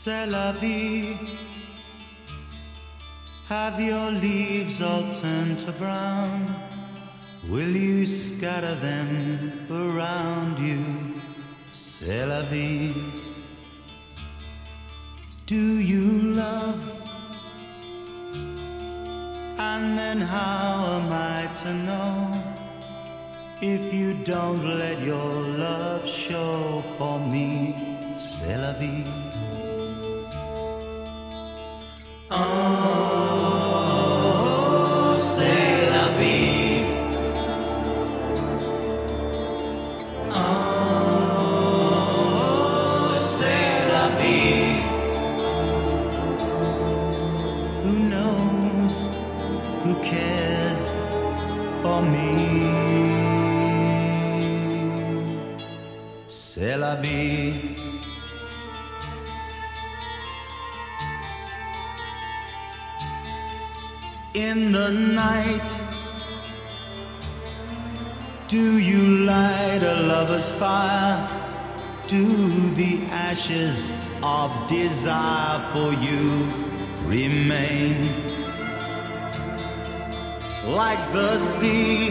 C'est la vie. Have your leaves all turned to brown? Will you scatter them around you? C'est la vie. Do you love? And then how am I to know if you don't let your love show for me? C'est la vie. Oh, c'est la vie. Oh, c'est la vie. Who knows? Who cares for me? C'est la vie. In the night, do you light a lover's fire? Do the ashes of desire for you remain? Like the sea,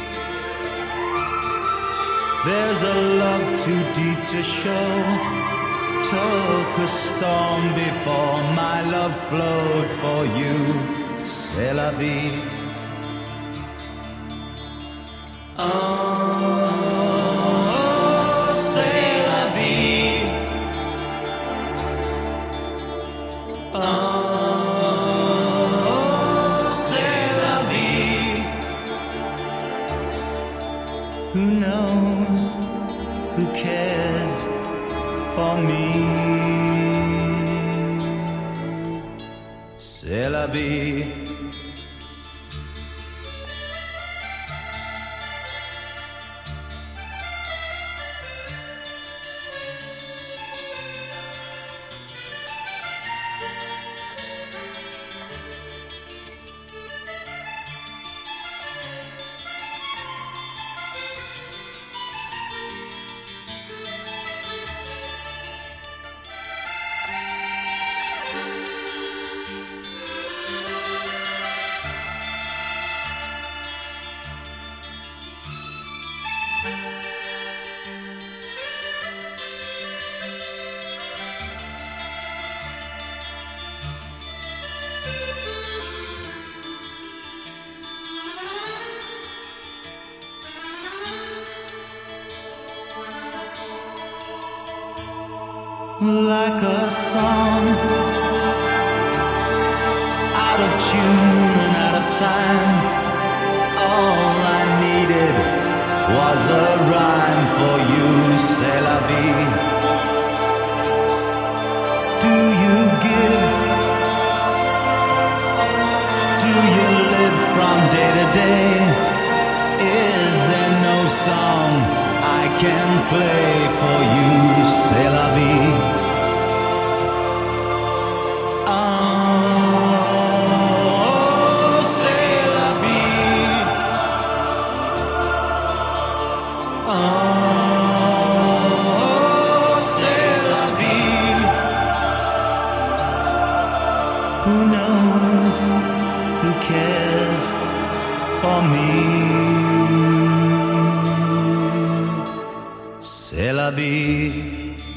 there's a love too deep to show. Took a storm before my love flowed for you. C'est la vie. Oh, c'est la vie. Oh, c'est la vie. Who knows? Who cares for me? C'est la vie. Like a song, out of tune and out of time. All I needed was a rhyme for you. C'est la vie. Do you give? Do you live from day to day? Is there no song I can play for you? C'est la vie. Who knows? Who cares for me? C'est la vie.